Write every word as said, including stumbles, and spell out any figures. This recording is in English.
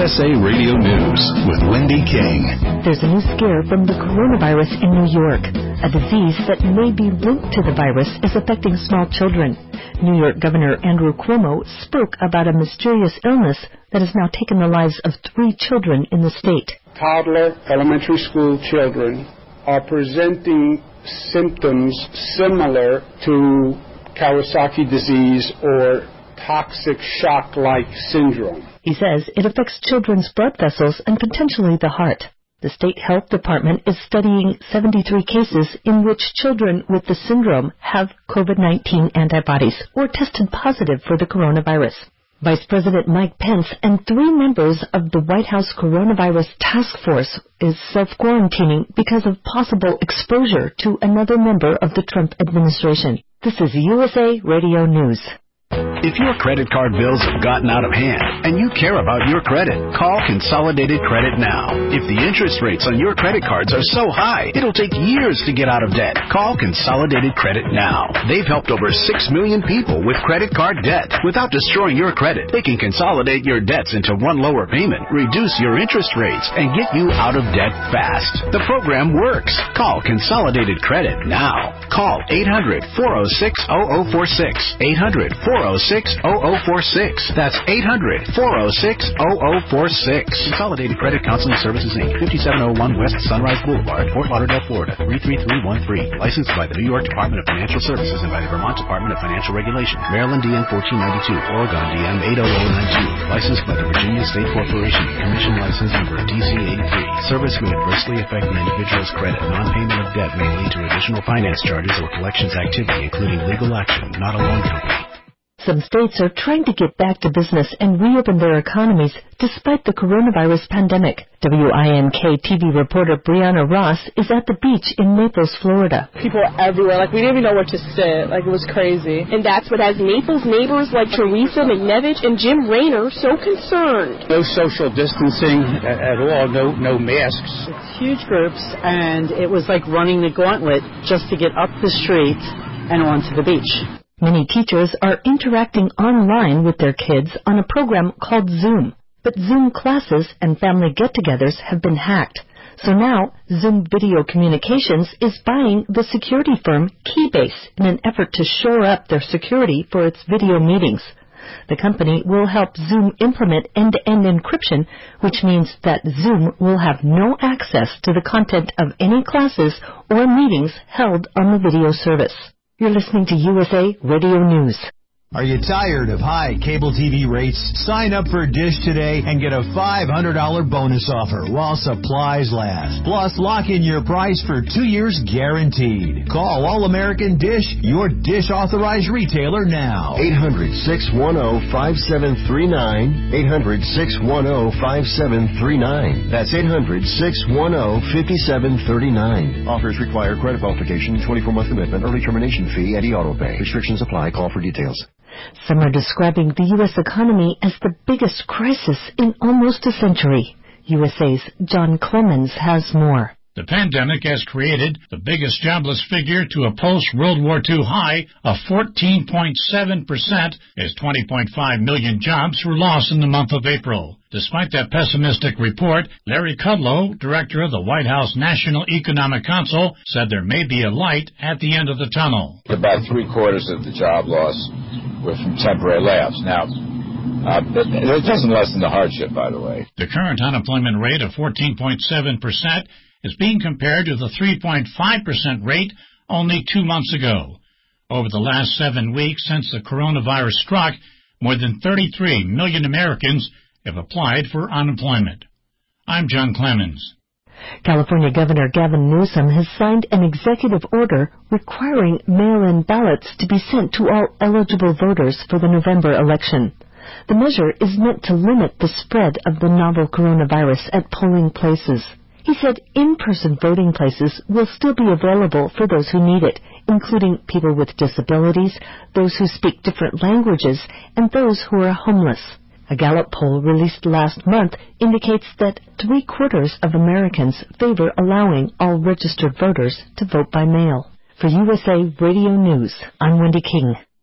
S A Radio News with Wendy King. There's a new scare from the coronavirus in New York. A disease that may be linked to the virus is affecting small children. New York Governor Andrew Cuomo spoke about a mysterious illness that has now taken the lives of three children in the state. Toddler elementary school children are presenting symptoms similar to Kawasaki disease or toxic shock-like syndrome. He says it affects children's blood vessels and potentially the heart. The state health department is studying seventy-three cases in which children with the syndrome have COVID nineteen antibodies or tested positive for the coronavirus. Vice President Mike Pence and three members of the White House Coronavirus Task Force is self-quarantining because of possible exposure to another member of the Trump administration. This is U S A Radio News. If your credit card bills have gotten out of hand and you care about your credit, call Consolidated Credit now. If the interest rates on your credit cards are so high, it'll take years to get out of debt. Call Consolidated Credit now. They've helped over six million people with credit card debt. Without destroying your credit, they can consolidate your debts into one lower payment, reduce your interest rates, and get you out of debt fast. The program works. Call Consolidated Credit now. Call eight hundred, four oh six, oh oh four six. eight hundred, four oh six, oh oh four six. That's eight hundred, four oh six, oh oh four six. Consolidated Credit Counseling Services, Incorporated, fifty-seven oh one West Sunrise Boulevard, Fort Lauderdale, Florida, three three three one three. Licensed by the New York Department of Financial Services and by the Vermont Department of Financial Regulation. Maryland D N fourteen ninety-two, Oregon D M eight oh oh nine two. Licensed by the Virginia State Corporation. Commission license number D C eighty-three. Service may adversely affect the individual's credit. Non-payment of debt may lead to additional finance charges or collections activity, including legal action, not a loan company. Some states are trying to get back to business and reopen their economies despite the coronavirus pandemic. W I N K T V reporter Brianna Ross is at the beach in Naples, Florida. People are everywhere. Like, we didn't even know where to sit. Like, it was crazy. And that's what has Naples neighbors like Teresa McNevich and Jim Rayner so concerned. No social distancing at all. No, no masks. It's huge groups, and it was like running the gauntlet just to get up the street and onto the beach. Many teachers are interacting online with their kids on a program called Zoom. But Zoom classes and family get-togethers have been hacked. So now, Zoom Video Communications is buying the security firm Keybase in an effort to shore up their security for its video meetings. The company will help Zoom implement end-to-end encryption, which means that Zoom will have no access to the content of any classes or meetings held on the video service. You're listening to U S A Radio News. Are you tired of high cable T V rates? Sign up for Dish today and get a five hundred dollars bonus offer while supplies last. Plus, lock in your price for two years guaranteed. Call All-American Dish, your Dish authorized retailer now. eight hundred, six one zero, five seven three nine. eight hundred, six one zero, five seven three nine. That's eight hundred, six one zero, five seven three nine. Offers require credit qualification, twenty-four month commitment, early termination fee, and e-auto pay. Restrictions apply. Call for details. Some are describing the U S economy as the biggest crisis in almost a century. U S A's John Clemens has more. The pandemic has created the biggest jobless figure to a post-World War Two high of fourteen point seven percent, as twenty point five million jobs were lost in the month of April. Despite that pessimistic report, Larry Kudlow, director of the White House National Economic Council, said there may be a light at the end of the tunnel. About three-quarters of the job loss were from temporary layoffs. Now, uh, it doesn't lessen the hardship, by the way. The current unemployment rate of fourteen point seven percent is being compared to the three point five percent rate only two months ago. Over the last seven weeks since the coronavirus struck, more than thirty-three million Americans have applied for unemployment. I'm John Clemens. California Governor Gavin Newsom has signed an executive order requiring mail-in ballots to be sent to all eligible voters for the November election. The measure is meant to limit the spread of the novel coronavirus at polling places. He said in-person voting places will still be available for those who need it, including people with disabilities, those who speak different languages, and those who are homeless. A Gallup poll released last month indicates that three-quarters of Americans favor allowing all registered voters to vote by mail. For U S A Radio News, I'm Wendy King.